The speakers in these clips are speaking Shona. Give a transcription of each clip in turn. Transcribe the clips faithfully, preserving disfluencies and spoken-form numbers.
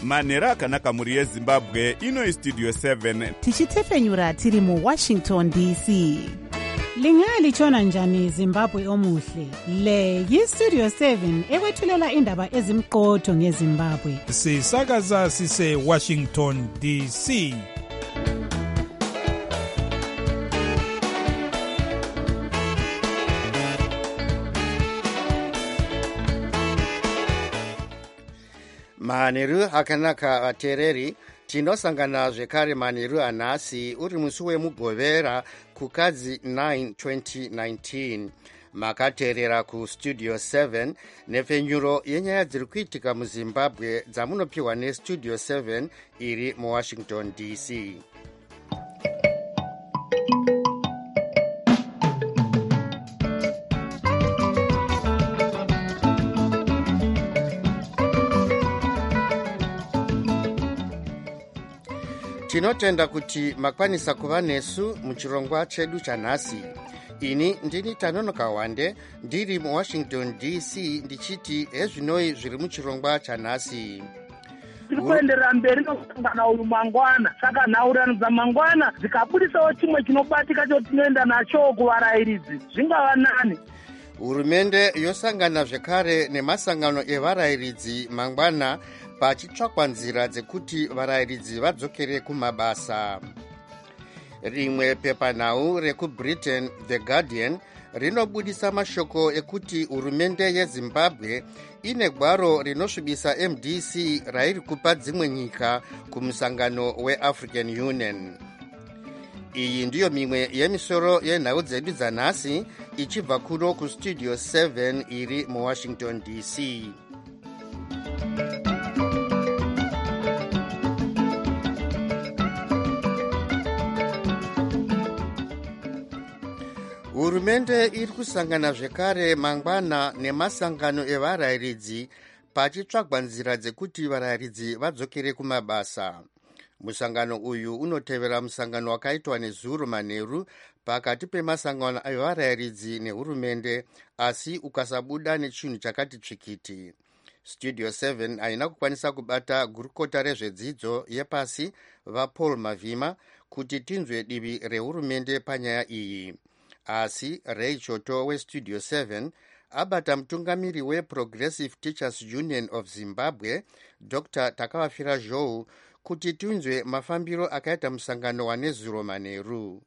manhero akanaka mhuri yezimbabwe. Ino istudio seven tichitefenyura tiri muwashington D C. Lingalitshona njani Zimbabwe omuhle? Le yistudio seven ekwethulela indaba ezimqotho ngeZimbabwe. Sisakaza sise Washington D C. Manheru akanaka vateereri, tinosangana zvekare manheru anhasi uri musi wemugovera kukadzi nine twenty nineteen. Makateerera kustudio seven nepfenyuro yenyaya dziri kuitika muZimbabwe dzamunopiwa nestudio seven iri muWashington D C. Tinotenda kuti makwanisa kuva nesu muchirongwa chedu chanhasi. Ini ndini Tanonoka Wande ndiri muWashington D C ndichiti ezvinoi zviri muchirongwa chanhasi. Tiri kuenderera mberi nosangana uyu mangwana, saka nhaurano dzamangwana dzikabudisawo chimwe chinobatika chotinoenda nacho kuvarayiridzi zvingava nani. Hurumende yosangana zvekare nemasangano evarayiridzi mangwana pachitsvakwa nzira dzekuti varayiridzi vadzokere kumabasa. Rimwe pepanhau rekuBritain, The Guardian, rinobudisa mashoko ekuti hurumende yeZimbabwe ine gwaro rinosvibisa M D C rairi kupa dzimwe nyika kumusangano weAfrican Union. Iyi ndiyo mimwe yemisoro yenhau dzedu dzanhasi ichibva kuno kustudio seven iri muWashington D C. Hurumende iri kusangana zvekare mangwana nemasangano evarayiridzi pachitsvagwa nzira dzekuti varayiridzi vadzokere kumabasa. Musangano uyu unotevera musangano wakaitwa nezuro manheru pakati pemasangano evarayiridzi nehurumende, asi ukasabuda nechinhu chakati tsvikiti. Studio seven haina kukwanisa kubata gurukota rezvedzidzo yepasi vaPaul Mavhima kuti tinzwe divi rehurumende panyaya iyi. Asi Ray Choto westudio seven abata mutungamiri weProgressive Teachers Union of Zimbabwe, Doctor Takavafira Zhou, kuti tinzwe mafambiro akaita musangano wanezuro manheru.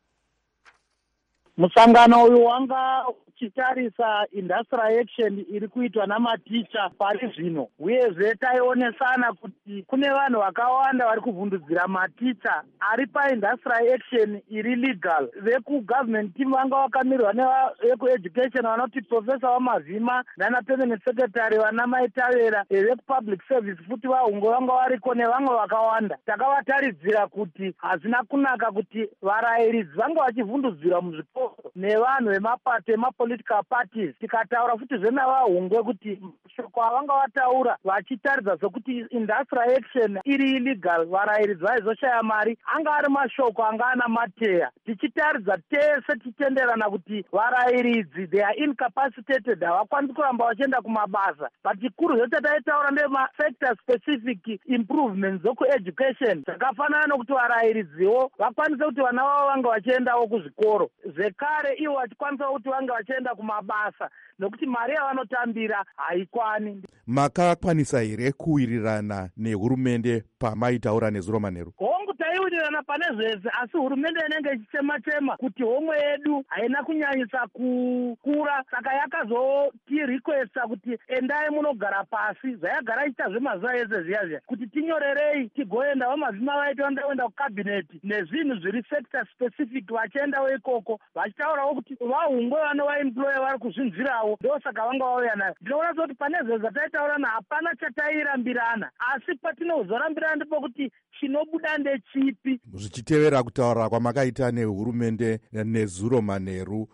Musangano uyu wanga uchitarisa industrial action iri kuitwa namaticha pari zvino, uyezve taionesana kuti kune vanhu vakawanda vari kuvhundudzira maticha ari paindustrial action iri legal. Vekugovernment team vanga vakamirwa nevekueducation vanoti Professor Wamavhima nana permanent secretary vana Maitavera, vekupublic service futi vahungo vanga variko nevamwe vakawanda. Takavataridzira kuti hazina kunaka kuti varayiridzi vanga vachivhundudzira muzvikoro nevanhu vemapato emapolitical parties. Tikataura futi zvenavahungwe kuti shoko avanga vataura vachitaridza sokuti industrial action iri illegal, varayiridzi vaizoshaya mari, anga ari mashoko anga ana mateya. Tichitaridza tese titenderana kuti varayiridzi they are incapacitated, havakwanisi kuramba vachienda kumabasa. But chikuru zvote taitaura ndema-sector specific improvements dzokueducation dzakafanana nokuti varayiridziwo vakwanise kuti vana vavo vanga vachiendawo kuzvikoro, zvekare ivo vachikwanisa kuti vanga vachienda kumabasa nokuti mari yavanotambira haikwani. Makakwanisa here kuwirirana nehurumende pamaitaura nezuro manheru? Hongu taiwirirana pane zvese, asi hurumende inenge ichichema-chema kuti homwe yedu haina kunyanyisa kukura, saka yakazoti requesta kuti endai munogara pasi, zvayagara ichita zvemazuva ese zviya zviya, kuti tinyorerei tigoenda. Vamavhima vaita vandaenda kukabineti nezvinhu zviri sector specific vachiendawo ikoko vachitaurawo kuti vahungwe vanovaemploya vari kuzvinzvirawo, ndo saka vanga vauya nayo. Ndinoona kuti pane zvese zvataitaurana hapana chatairambirana, asi patinozorambirana ndipo kuti chinobuda ndechipi. Zvichitevera kutaura kwamakaita nehurumende nezuro manheru,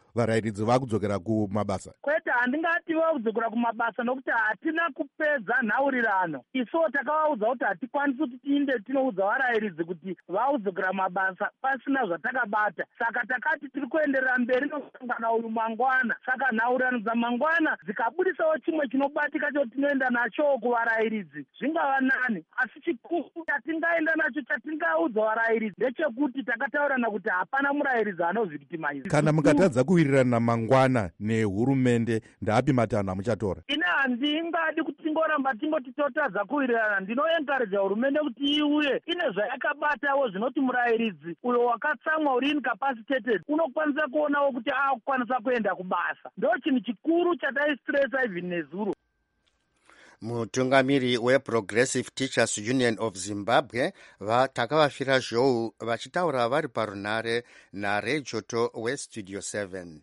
varairidzi vakudzokera kumabasa? Kwete, handingati vakudzokera kumabasa nokuti hatina kupedza nhaurirano. Isuwo takavaudza kuti hatikwanisi kuti tiinde tinoudza varairidzi kuti vakudzokera mabasa pasina zvatakabata. Saka takati tiri kuenderera mberi nokusangana uyu mangwana. Saka nhaurirano dzamangwana dzikabudisawo chimwe chinobatika cho tinoenda nacho kuvarairidzi zvingava nani. Asi chikuru chatingaenda nacho chatingaudza varairidzi ndechekuti takataurana kuti hapana murairidzi anozvikitimiza. Kana mukatadza kuwirirana mangwana nehurumende, ndapi matanho amuchatora? Ine handingadi kuti tingoramba tingoti totadza kuwirirana. Ndinoenkareja hurumende kuti iuye ine zvayakabatawo zvinoti murairidzi uyo wakatsamwa uri incapacitated unokwanisa kuonawo kuti akukwanisa kuenda kubasa. Ndo chinhu chikuru chataistresa even nezuro. Mutungamiri weProgressive Teachers Union of Zimbabwe vatakavafira zhou vachitaura vari parunare naRejoto weStudio seven.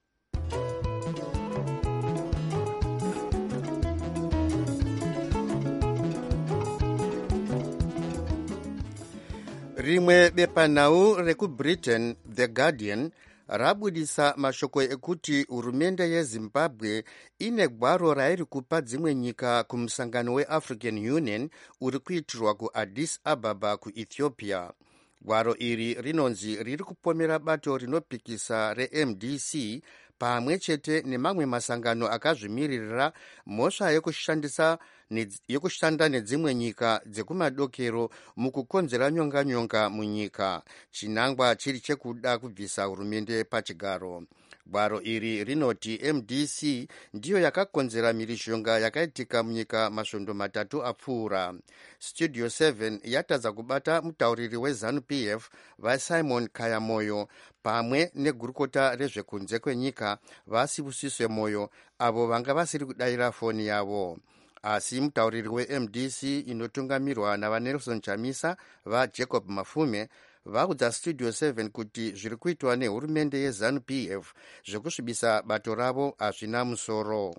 Rimwe bepanhau rekuBritain, The Guardian, rabudisa mashoko ekuti hurumende yeZimbabwe ine gwaro rairi kupa dzimwe nyika kumusangano weAfrican Union uri kuitirwa kuAddis Ababa kuEthiopia. Gwaro iri rinonzi riri kupomera bato rinopikisa reM D C pamwe chete nemamwe masangano akazvimiririra mhosva yekushandisa yekushanda nedzimwe nyika dzekumadokero mukukonzera nyonganyonga munyika, chinangwa chiri chekuda kubvisa hurumende pachigaro. Gwaro iri rinoti M D C ndiyo yakakonzera mhirizhonga yakaitika munyika masvondo matatu apfuura. Studio seven yatadza kubata mutauriri weZanu-P F vaSimon Kayamoyo pamwe negurukota rezvekunze kwenyika vaSibusiswe Moyo, avo vanga vasiri kudayira foni yavo. Asi mutauriri weM D C inotungamirwa navaNelson Chamisa vaJacob Mafume vaudza Studio seven kuti zviri kuitwa nehurumende yeZanu-P F zvekusvibisa bato ravo hazvina musoro.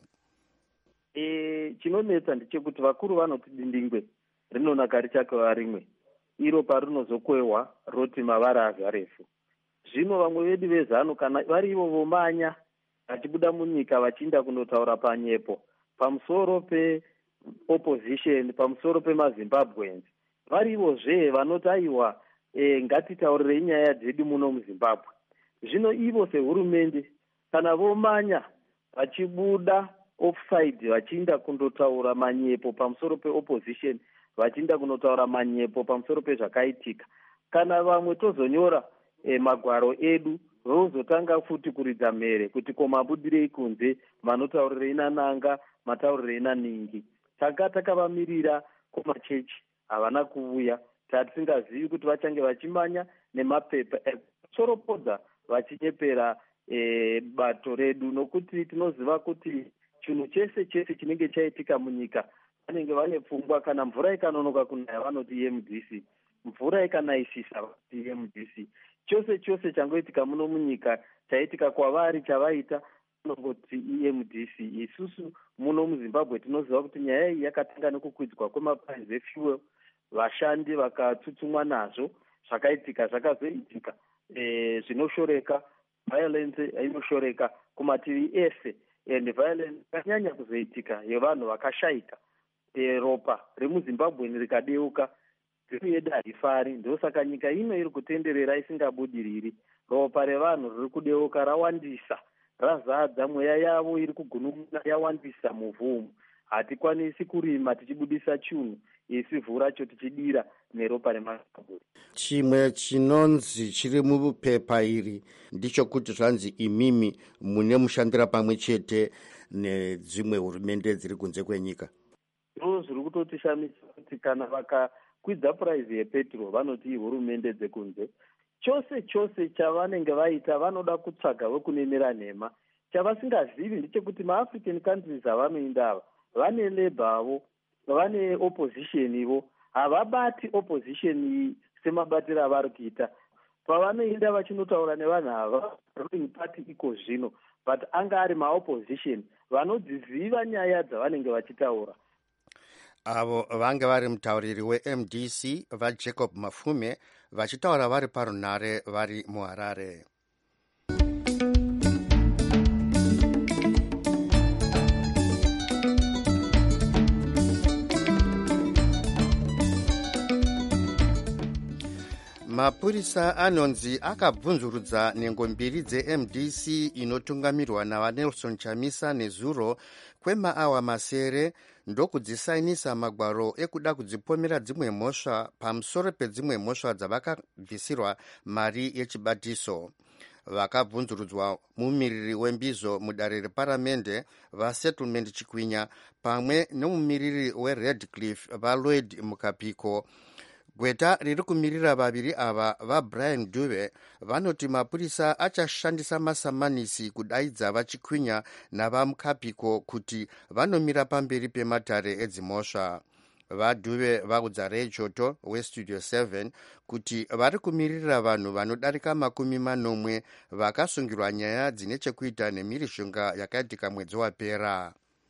E, chinonetsa ndechekuti vakuru vanoti dindingwe rinonaka richakava rimwe, iro parinozokwewa roti mavara azvarefu. Zvino vamwe vedu vezanu kana varivo vomanya vachibuda munyika vachiinda kundotaura panyepo pamusoro peopposition, pamusoro pemaZimbabweans, varivozve vanoti aiwa e, ngatitaurirei nyaya dzedu muno muZimbabwe. Zvino ivo sehurumende kana vomanya vachibuda offside vachiinda kundotaura manyepo pamusoro peopposition, vachiinda kundotaura manyepo pamusoro pezvakaitika, kana vamwe tozonyora e, magwaro edu vozotanga futi kuridza mhere kuti komabudirei kunze, manotaurirei nananga, mataurirei naningi. Taka takavamirira kumachechi havana kuuya, tatisingazivi kuti vachange vachimanya nemapepa ekusoropodza vachinyepera e, bato redu, nokuti tinoziva kuti chinhu chese chese chinenge chaitika munyika vanenge vane pfungwa. Kana mvura ikanonoka kunaya vanoti M D C, mvura ikanaisisa vanoti M D C. Chose chose changoitika muno munyika chaitika kwavari chavaita vanongoti M D C. Isusu muno muZimbabwe tinoziva kuti nyaya iyi yakatanga nekukwidzwa kwemaprice efuel, vashandi vakatsutsumwa nazvo, zvakaitika zvakazoitika e, zvinoshoreka, violence inoshoreka kumativi ese, and violence yakanyanya kuzoitika yevanhu vakashaika. E, ropa remuZimbabwe rikadeuka, dziri yedu harifari. Ndosaka nyika ino iri kutenderera isingabudiriri. Ropa revanhu riri kudeuka rawandisa, razadza, mweya yavo iri kugunun'una yawandisa muvhu. Hatikwanisi kurima tichibudisa chunhu, isi vhu racho tichidira neropa reMaZimbabwe. Chimwe chinonzi chiri mupepa iri ndichokuti zvanzi imimi mune mushandira pamwe chete nedzimwe hurumende dziri kunze kwenyika. Ndo zviri kutotishamisa kuti kana vakakwidza price yepetrol vanoti hurumende dzekunze. Chose chose chavanenge vaita vanoda kutsvaga wekunenera nhema. Chavasingazivi ndechekuti maAfrican countries avanoinda ava vane labor avo, vane opposition ivo, havabati opposition semabatiro avari kuita. Pavanoinda vachinotaura nevanhu ava ruling party iko zvino, but anga ari maopposition vanodziziva nyaya dzavanenge vachitaura. Avo vanga vari mutauriri weM D C vaJacob Mafume vachitaura vari parunare vari muHarare. mapurisa anonzi akabvunzurudza nhengo mbiri dze-M D C inotungamirwa navanelson chamisa nezuro kwemaawa masere ndokudzisainisa magwaro ekuda kudzipomera dzimwe mhosva pamusoro pedzimwe mhosva dzavakabvisirwa mari yechibatiso. Vakabvunzurudzwa mumiriri wembizo mudare reparamende vasettlement Chikwinya pamwe nomumiriri weRedcliffe vaLloyd Mukapiko. Gweta riri kumirira vaviri ava vaBrian Dube vanoti mapurisa achashandisa masamanisi kudaidza vaChikwinya navamukapiko kuti vanomira pamberi pematare edzimhosva. VaDube vaudza Ray Choto weStudio seven kuti vari kumirira vanhu vanodarika makumi manomwe vakasungirwa nyaya dzine chekuita nemhirizhonga yakaitika mwedzi wapera.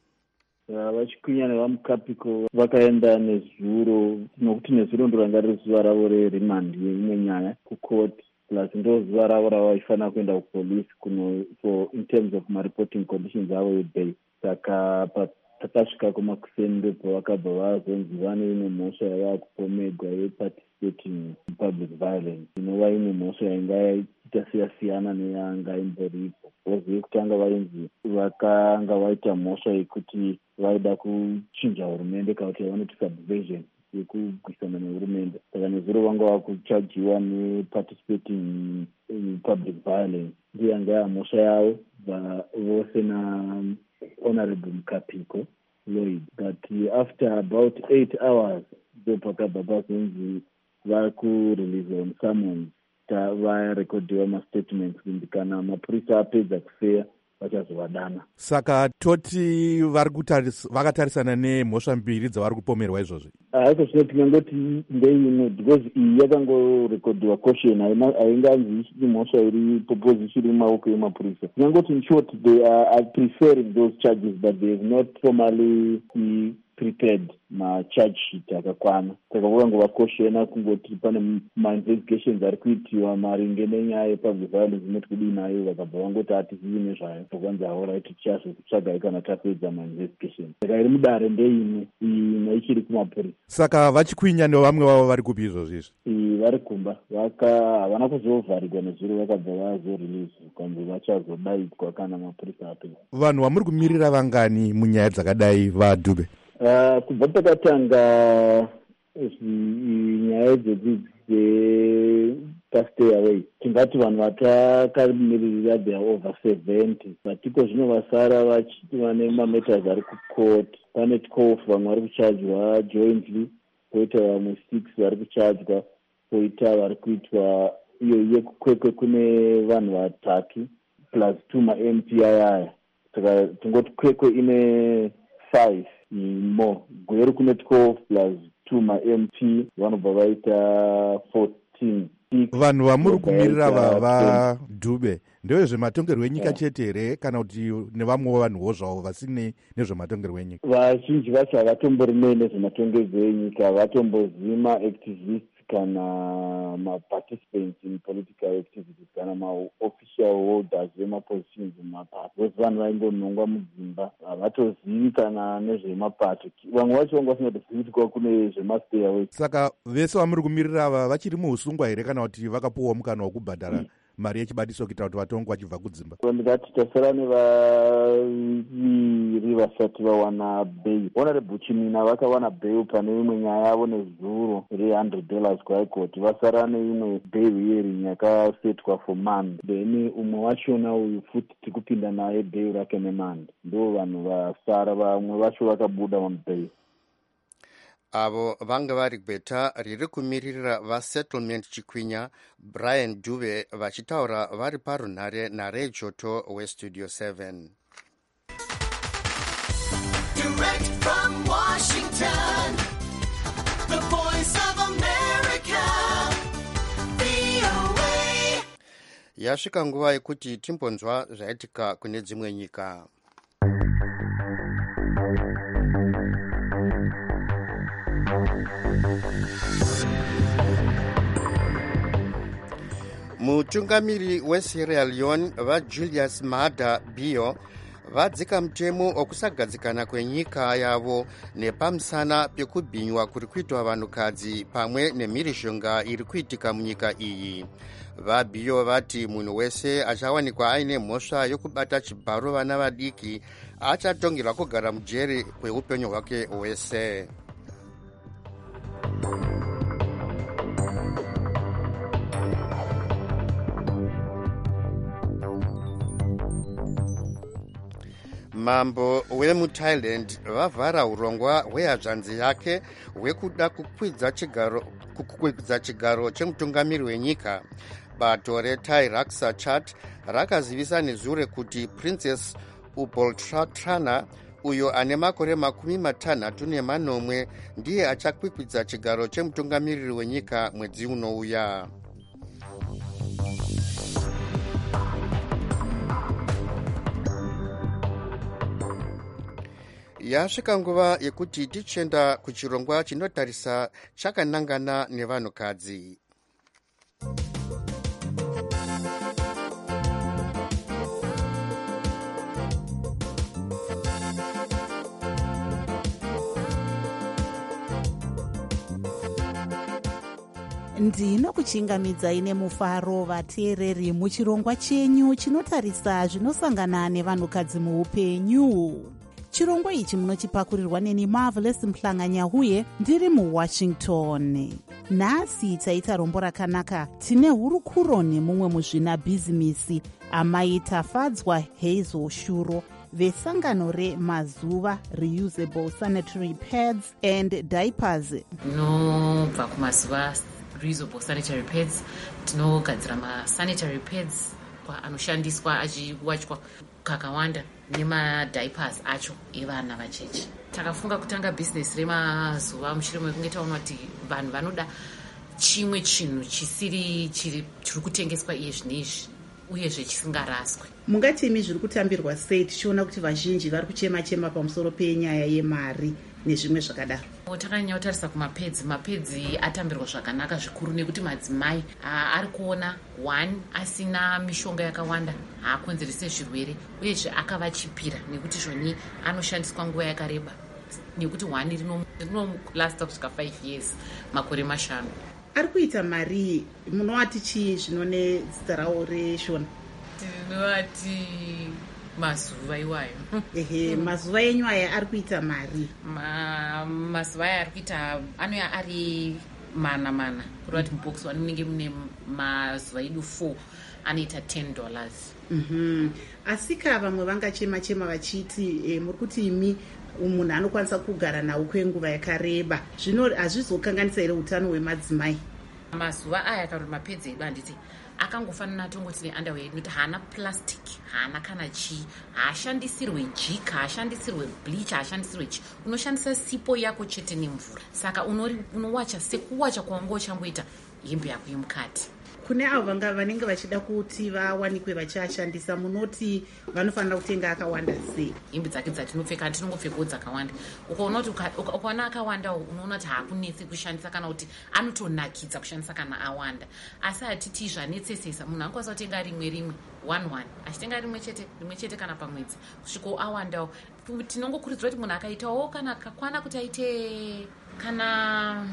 vaChikwinya nevamukapiko vakaenda nezuro nokuti nezuro ndo ranga riri zuva ravo rerimandi yeimwe nyaya kukoti plus ndo zuva ravo ravaifanira kuenda kupolisi kuno for in terms of mareporting conditions avo yebay. Saka takasvika kumakuseni ndopo vakabva vazonzi vane imwe mhosva yava kupomegwa yeparticipating in public violence inova imwe mhosva yainga iita siyasiyana neyanga imboripo. Vozi yekutanga vainzi vakanga vaita mhosva yekuti vaida kuchinja hurumende kana kuti yavanoti subversion yekugwisana nehurumende. Saka nezuro vanga vakuchajiwa neparticipating in public violence ndiyo yanga yamhosva yavo vose na Honorable Mukapiko Lloyd. But uh, after about eight hours ndopakabva pazonzi vakurelease on summons varekodiwa mastatements kuti kana mapurisa apedza kufeya vachazovadana. Saka toti vari vakatarisana nemhosva mbiri dzavari kupomerwa izvozvi. Haiko zvino tingangoti ndeino because iyi yakangorekodiwa caution hainganzi ichiti mhosva iri proposition iri mumaoko emapurisa. Tingangoti in short they are preferring those charges but they have not formally prepared macharge sheet akakwana. Saka vakangova caution kungoti pane mainvestigations ari kuitiwa maringe nenyaya yepublic violence inoti kudii nayo vakabva vangoti hatizivi nezvayo tokwanza alright tichazotsvagai kana tapedza mainvestigation. Saka iri mudare ndeimwe imwe ichiri kumapurisa. Saka vaChikwinya nevamwe vavo vari kupi izvozvi izvi? Vari kumba havana kuzovharirwa nezuro vakabva vazorelease kwanzi vachazodaidzwa kana mapurisa apedza. Vanhu vamuri kumirira vangani munyaya dzakadai vaDube? Uh, kubva pakatanga nyaya idzodzi dzepastay away tingati vanhu vatakamirira they are over seventy but iko zvino vasara vane mameters ari kucourt. Pane twelve vamwe vari kuchajwa jointly, poita vamwe six vari kuchajwa, poita vari kuitwa iyo yekukwekwe kune vanhu vatatu plus two ma-M P ayaya. Saka tingoti kwekwe ine five more, gweri kune twelve plus two ma-M P vanobva vaita fourteen. Vanhu vamuri kumirira vava Dube ndezvematongerwo enyika chete here kana kuti nevamwewo vanhuwo zvavo vasine nezvematongerwo enyika? Vazhinji vacho havatombori nezvematongerwo enyika, vatombozivi maactivists kana maparticipants in political activities kana maofficial holders vemapositions mumapato. Vose vanhu vaingonongwa mudzimba, havatozivi kana nezvemapato. Vamwe vacho vanga vasingatozivi kuti kwa kune zvemastay away. Saka vese vamuri kumirira ava vachiri muusungwa here kana kuti vakapuwa mukana wokubhadhara mari yechibadiso kuita kuti vatongwe vachibva kudzimba? Ndikati tasara nevaviri vasati vawana bail. Honorable Chimina vakawana bail pane imwe nyaya yavo nezuro re one hundred dollars kuhaikoti. Vasara neimwe bail hearing yakasetwa for month. Then umwe wachona uyu futi tikupinda naye bail rake nemandi. Ndo vanhu vasara, vamwe vacho vakabuda on bail. Avo vanga vari gweta riri kumirira vasettlement Chikwinya, Brian Dube vachitaura vari parunhare naRay Choto weStudio seven. Direct from Washington, the voice of America, V O A. Yasvika nguva yekuti timbonzwa zvaitika kune dzimwe nyika. Mutungamiri weSierra Leone vaJulius Maada Bio vadzika mutemo okusagadzikana kwenyika yavo nepamusana pekubhinywa kuri kuitwa vanhukadzi pamwe nemhirishonga iri kuitika munyika iyi. Vabhiyo vati munhu wese achawanikwa aine mhosva yokubata chibharo vana vadiki achatongerwa kugara mujeri kweupenyu hwake hwese. Mambo wemuThailand vavhara urongwa hwehadzvanzi yake hwekuda kukwidza chigaro, kukwidza chigaro chemutungamiri wenyika. Bato reThai Raksa Chat rakazivisa nezure kuti Princess Uboltratrana uyo ane makore makumi matanhatu nemanomwe ndiye achakwikwidza chigaro chemutungamiriri wenyika mwedzi unouya. Yasvika nguva yekuti tichenda kuchirongwa chinotarisa chakanangana nevanhukadzi. ndinokuchingamidzai nemufaro vateereri muchirongwa chenyu chinotarisa zvinosangana nevanhukadzi muupenyu. Chirongwa ichi munochipakurirwa neni Marvelous Mhlanganya-Huye ndiri muWashington. Nhasi taita rombo rakanaka. Tine hurukuro nemumwe muzvina bhizimisi amai Tafadzwa Hazel Shuro vesangano remazuva reusable sanitary pads and diapers. Tinobva kumazuva reusable sanitary pads, tinogadzira masanitary pads anoshandiswa achiwachwa kakawanda nemadiapers acho evana vacheche. Takafunga kutanga bhizinesi remazuva mushure mekunge taona kuti vanhu vanoda chimwe chinhu chisiri chiri kutengeswa iye zvinezvi uyezve chisingaraswe. Mungati imi zviri kutambirwa sei tichiona kuti vazhinji vari kuchema chema pamusoro penyaya yemari nezvimwe zvakadaro? Takanyanya kutarisa kumapedzi, mapedzi atambirwa zvakanaka zvikuru nekuti madzimai ari kuona one asina mishonga yakawanda haakonzerese zvirwere uyezve akavachipira nekuti zvoni anoshandiswa nguva yakareba nekuti one rinomulasta kusvika five years, makore mashanu. Ari kuita mari munovati chii zvinone zita rawo reshona? Tinovati mazuva iwayo. Ehe, mazuva enyu aya ari kuita mari? Ma, mazuva aya ari kuita anoya ari mana mana. Kurati mubox wanenge mune mazuva edu four anoita ten dollars. Mhm. Asika vamwe vangachema chema vachiti e, muri kuti imi munhu anokwanisa kugara nawo kwenguva yakareba. Zvino hazvizokanganisa here utano hwemadzimai? Mazuva aya kana mapedzi edu handiti akangofanana tongoti neunderwear nekuti haana plastic, haana kana chii, haashandisirwe jika, haashandisirwe bleach, haashandisirwe chii. Unoshandisa sipo yako chete nemvura. Saka unori unowacha sekuwacha kwanga uchangoita hembe yako yemukati. Kune avo vanga vanenge vachida kuti vawanikwe vachashandisa, munoti vanofanira kutenga akawanda sei? Hembe dzake dzatinopfeka tinongopfekawo dzakawanda. Ukaona kuti ukaona akawanda unoona kuti haakunesi kushandisa kana kuti anotonakidza kushandisa kana awanda. Asi hatiti zvanetsesesa, munhu anokwanisa kutenga rimwe rimwe one one, achitenga rimwe chete rimwe chete kana pamwedzi kusvikawo awandawo. Tinongokurudzira kuti munhu akaitawo kana kakwana kuti aite kana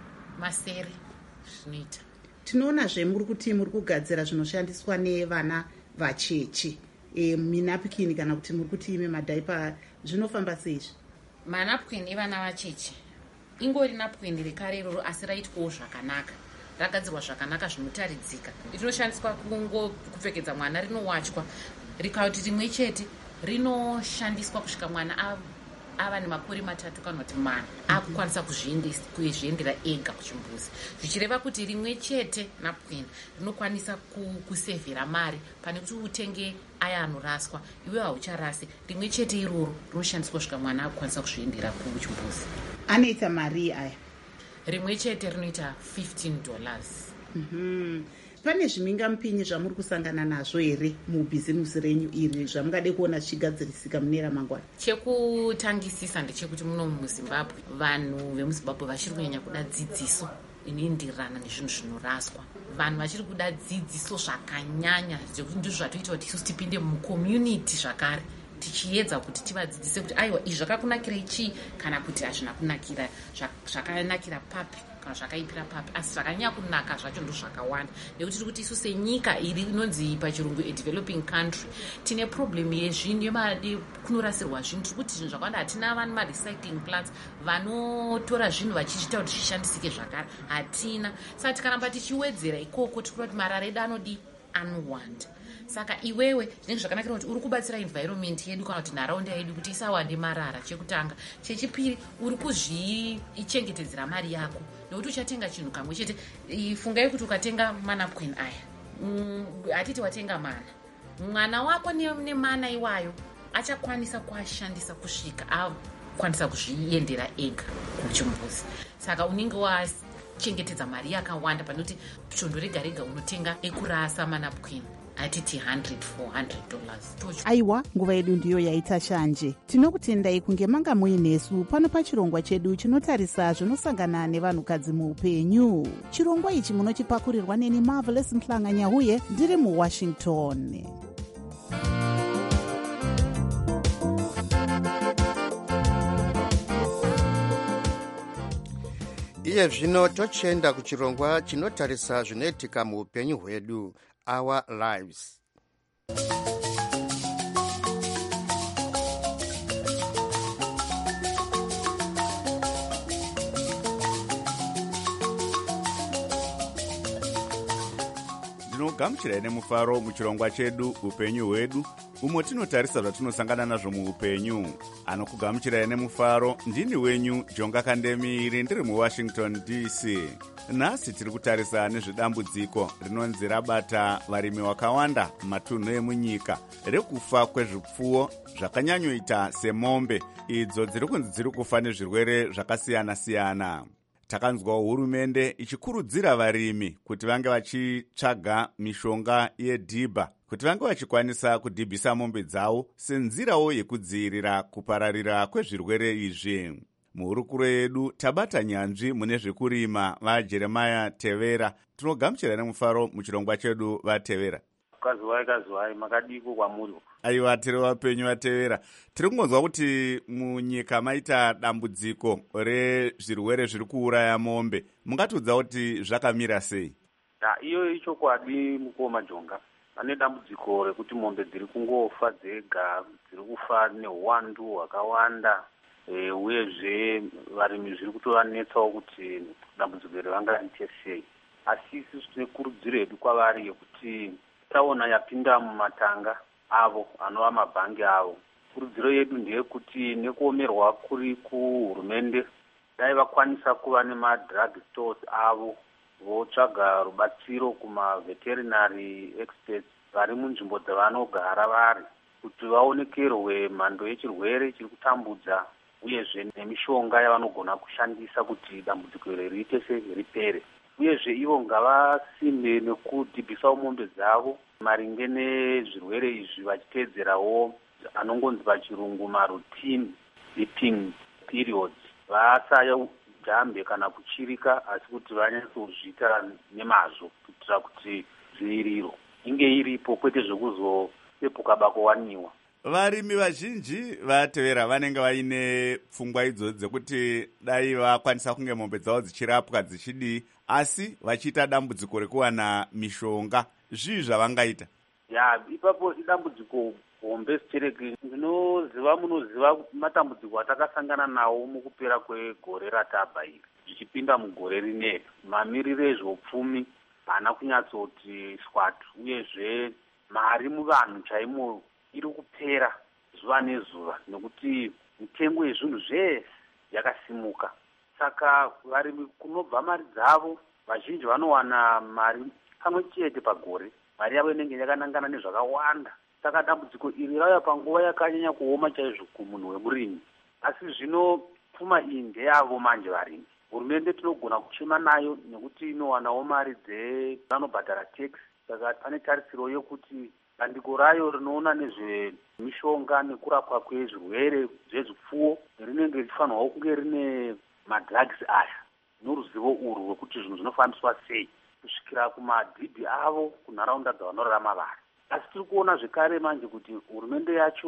masere zvinoita. Tinoona zvemuri kuti muri kugadzira zvinoshandiswa nevana vacheche, e, minapkini kana kuti muri kuti ime madhaipa, zvinofamba seizvi? Manapkini evana vacheche ingori napkini rekare iroro asi raitwawo zvakanaka, ragadzirwa zvakanaka zvinotaridzika. Rinoshandiswa kungo kupfekedza mwana, rinowachwa rikauti rimwe chete rinoshandiswa kusvika mwana ava nemakore matatu kana kuti mana akukwanisa kuzviendera ega kuchimbuzi, zvichireva kuti rimwe chete napkini rinokwanisa kusevhera mari pane kuti utenge aya anoraswa iwe haucharasi. Rimwe chete iroro rinoshandiswa kusvika mwana akukwanisa kuzviendera kuchimbuzi. Anoita mari aya? Rimwe chete rinoita fifteen dollars. Mhm. Pane zvimingamupinyi zvamuri kusangana nazvo here mubhizimusi renyu iri zvamungade kuona zvichigadzirisika mune ramangwana? Chekutangisisa ndechekuti muno muZimbabwe vanhu vemuZimbabwe vachiri kunyanya kuda dzidziso inoenderana nezvinhu zvinoraswa. Vanhu vachiri kuda dzidziso zvakanyanya zvekuti ndizvo zvatoita kuti isusu tipinde mucommunity zvakare tichiedza kuti tivadzidzise kuti aiwa izvi zvakakunakirai chii kana kuti hazvina kunakira zvakanakira papi kana zvakaipira papi, asi zvakanyanya kunaka zvacho ndo zvakawanda, nekuti tiri kuti isu senyika iri inonzi pachirungu adeveloping country tine problem yezvinhu yemade kunorasirwa zvinhu. Tiri kuti zvinhu zvakawanda hatina vanu marecycling plants vanotora zvinhu vachizvita kuti zvishandisike zvakare, hatina. Saka tikaramba tichiwedzera ikoko tiri kuti marara edu anodi anowanda. Saka iwewe zvinenge zvakanakira kuti uri kubatsira environment yedu kana kuti nharaunda yedu kuti isawande marara, chekutanga. Chechipiri uri kuzvichengetedzera mari yako, nekuti uchatenga chinhu kamwe chete. Fungai kuti ukatenga manapquin aya, hatiti watenga mana, mwana wako nemana iwayo achakwanisa kuashandisa kusvika akwanisa kuzviendera ega kuchimbuzi. Saka unenge wachengetedza mari yakawanda pane kuti chondo rega rega unotenga ekurasa manapquin atiti one hundred four hundred dollars. Aiwa, nguva yedu ndiyo yaita shanje. Tinokutendai kunge manga muinesu pano pachirongwa chedu chinotarisa zvinosangana nevanhukadzi muupenyu. Chirongwa ichi munochipakurirwa neni Marvelous Mhlanga Nyahuye ndiri muWashington. Iye zvino tochenda kuchirongwa chinotarisa zvinoitika muupenyu hwedu, Our Lives. Ndinogamuchirai nemufaro muchirongwa chedu upenyu hwedu, umo tinotarisa zvatinosangana nazvo muupenyu. Anokugamuchirai nemufaro ndini wenyu Jonga Kandemiri ndiri muWashington D C. Nhasi tiri kutarisa nezvedambudziko rinonzi rabata varimi vakawanda matunhu emunyika, rekufa kwezvipfuwo zvakanyanyoita semombe idzo dziri kunzi dziri kufa nezvirwere zvakasiyana-siyana. Takanzwa hurumende ichikurudzira varimi kuti vange vachitsvaga mishonga yedhibha kuti vange vachikwanisa kudhibhisa mombe dzavo senzirawo yekudzivirira kupararira kwezvirwere izvi. Muhurukuro yedu tabata nyanzvi mune zvekurima vaJeremiah Tevera. Tinogamuchira nemufaro muchirongwa chedu vaTevera. Kazuwai kazuwai makadiko kwamuri. Aiwa, tiri vapenyu vaTevera. Tiri kungonzwa kuti munyika maita dambudziko rezvirwere zviri kuuraya mombe. Mungatudza kuti zvakamira sei? Ya, iyo ichokwadi mukoma Jonga. Pane dambudziko rekuti mombe dziri kungofa dzega, dziri kufa neuwandu hwakawanda. E, uyezve varimi zviri kutovanetsawo kuti dambudziko iri vangaite sei. Asi isusu tine kurudziro yedu kwavari yekuti taona yapinda mumatanga avo anova mabhangi avo. Kurudziro yedu ndeyekuti nekuomerwa kuri kuhurumende dai vakwanisa kuva nemadrug stores avo, votsvaga rubatsiro kumaveterinary experts vari munzvimbo dzavanogara vari, kuti vaonekerwe mhando yechirwere chiri kutambudza uyezve nemishonga yavanogona kushandisa kuti dambudziko iri riite seripere. Uyezve ivo ngavasimbe nekudhibhisawo mombe dzavo maringe nezvirwere izvi vachiteedzerawo anongonzi pachirungu maroutine dipping periods. Vasajambe kana kuchirika, asi kuti vanyatsozviita nemazvo kuitira kuti dziviriro inge iripo, kwete zvekuzopepuka bako waniwa. Varimi vazhinji vaTevera vanenge vaine pfungwa idzodzo dzekuti dai vakwanisa kunge mombe dzavo dzichirapwa dzichidii, asi vachiita dambudziko rekuwana mishonga. Zvii zvavangaita? Ya, ipapo idambudziko hombe stereki. Ndinoziva munoziva matambudziko atakasangana nawo mukupera kwegore ratabva iri, zvichipinda mugore rineri. Mamiriro ezveupfumi haana kunyatsoti swatu, uyezve mari muvanhu chaimo iri kupera zuva nezuva, nekuti mitengo yezvinhu zvese yakasimuka. Saka varimi kunobva mari dzavo, vazhinji vanowana mari kamwe chete pagore, mari yavo inenge yakanangana nezvakawanda. Saka dambudziko iri rauya panguva yakanyanya kuoma chaizvo kumunhu wemurimi. Asi zvino pfuma iyi ndeyavo manje varimi. Hurumende tinogona kuchema nayo nekuti inowanawo mari dzevanobhadhara tax. Saka pane tarisiro yokuti bandiko rayo rinoona nezvemishonga nekurapwa kwezvirwere zvezvipfuwo rinenge richifanirwawo kunge rine madrugs aya noruzivo urwu rwekuti zvinhu zvinofambiswa sei kusvikira kumadhibhi avo kunharaunda dzavanorarama vari. Asi tiri kuona zvekare manje kuti hurumende yacho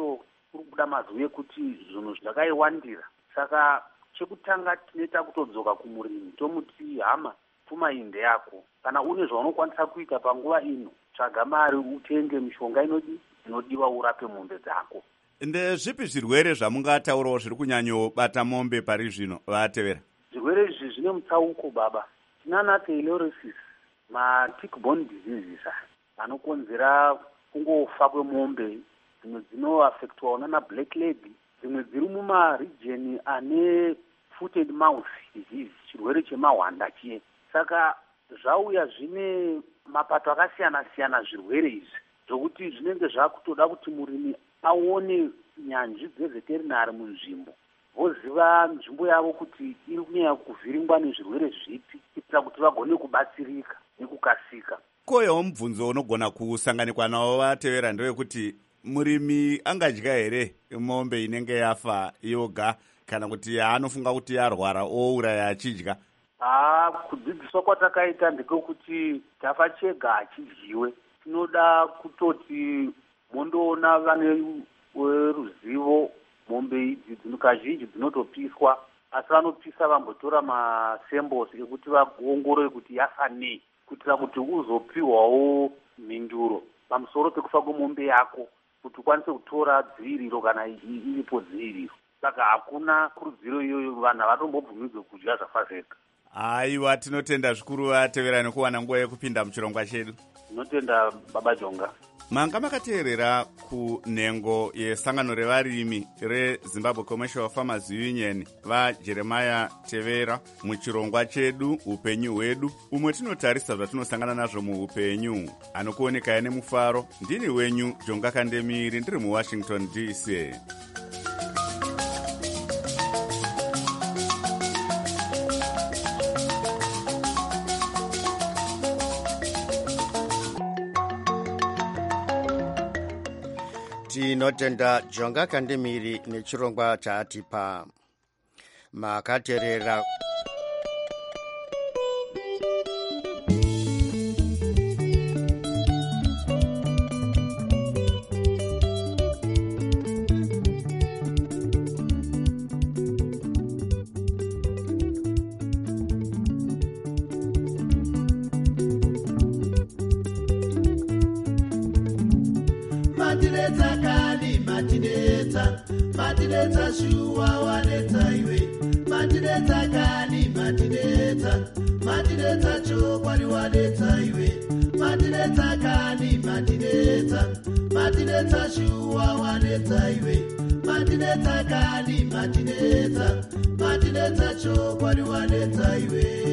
kuri kubuda mazwi ekuti zvinhu zvakaiwandira. Saka chekutanga tinoita kutodzoka kumurimi tomuti hama pfuma inde yako, kana une zvaunokwanisa kuita panguva ino, tsvaga mari utenge mishonga inodi inodiwa urape mombe dzako. Ndezvipi zvirwere zvamungataurawo zviri kunyanyobata mombe pari zvino vatevera? Zvirwere izvi zvine mutsauko baba. Tinana Tayloris's, ma tick-borne diseases anokonzera kungofa kwemombe, dzimwe dzinoaffectwa nana black leg, dzimwe dziri mumarijeni ane foot and mouth disease, chirwere chemahwanda chiye. Saka zvauya zvine mapato akasiyana siyana zvirwere izvi, zvokuti zvinenge zvakutoda kuti murimi aone nyanzvi dzeveterinary munzvimbo, voziva nzvimbo yavo kuti iri kunyanya kuvhiringwa nezvirwere zvipi, kuitira kuti vagone kubatsirika nekukasika. Koyewo mubvunzo unogona kusanganikwa nawo vatevera ndewekuti murimi angadya here mombe inenge yafa yoga, kana kuti yaanofunga kuti yarwara ouraya achidya? Ah, kudzidziswa kwatakaita ndekekuti tafa chega achidyiwe. Tinoda kutoti mondoona vane ruzivo mombe idzi kazhinji dzinotopiswa, asi vanopisa vambotora masembos ekuti vaongorore kuti yafa nei, kuitira kuti uzopiwawo mhinduro pamusoro pekufa kwemombe yako, kuti ukwanise kutora dziviriro kana iripo dziviriro. Saka hakuna kurudziro iyoyo, vanhu havatombobvumidzwe kudya zvafa zvega. Aiwa, tinotenda zvikuru vatevera nekuwana nguva yekupinda muchirongwa chedu. Tinotenda baba Jonga. Manga makateerera kunhengo yesangano revarimi reZimbabwe Commercial Farmers Union vaJeremiah Tevera muchirongwa chedu upenyu hwedu, umwe tinotarisa zvatinosangana nazvo muupenyu. Anokuoneka nemufaro, ndini wenyu Jonga Kandemiri, ndiri muWashington D C. Tinotenda Jonga Kandemiri nechirongwa chaatipa. Makateerera Matineta kali, matineta, matineta shua waneta iwe. Matineta kali, matineta, matineta chokwani waneta iwe. Matineta kali, matineta, matineta shua waneta iwe. Matineta kali, matineta, matineta chokwani waneta iwe.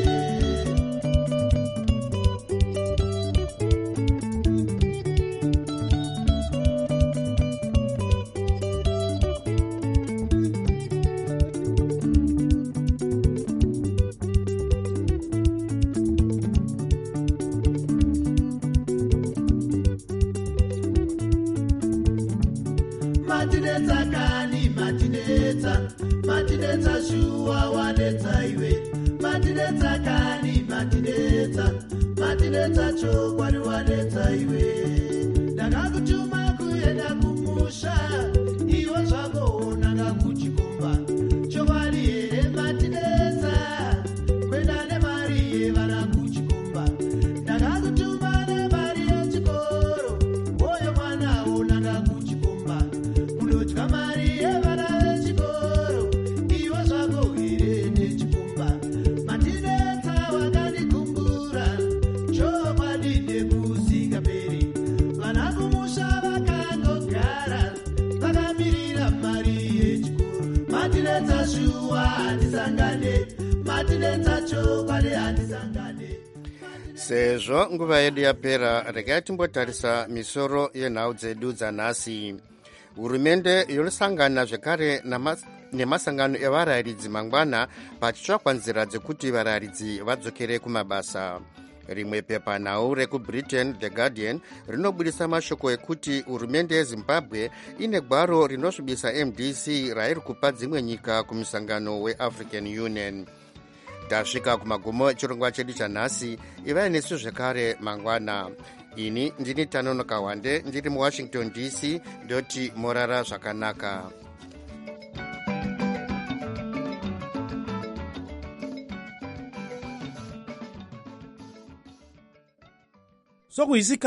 Matineta kani, matineta, matineta shua waneta iwe. Matineta kani, matineta, matineta chokwani waneta iwe. Ndakakutuma kuenda kumusha, iwe zvako nanga kuchikomba. Chokwani here matineta, kwenda nemari yevana kuchikomba. Ndakakutuma nemari yechikoro, oyo mwana unanga kuchikomba. Unodya mari yevana vechikoro, iwe zvako here nechikomba. Matineta wakandikumbura, chokwadi nekusingaperi. Vana kumusha vakangogara, vakamirira mari yechikoro. Matineta shuwa hatisangane, matineta chokwadi hatisangane. Sezvo nguva yedu yapera, regai timbotarisa misoro yenhau dzedu dzanhasi. Hurumende yonosangana zvekare nemasangano evarayiridzi mangwana pachitsvakwa nzira dzekuti varayiridzi vadzokere kumabasa. Rimwe pepanhau rekubritain The Guardian rinobudisa mashoko ekuti hurumende yeZimbabwe ine gwaro rinosvibisa M D C rairi kupa dzimwe nyika kumusangano weAfrican Union. Tasvika kumagumo echirongwa chedu chanhasi. Ivai nesu zvekare mangwana. ini ndini Tanono Kawande ndiri muwashington D C ndoti morara zvakanaka. Sokuyisikhathi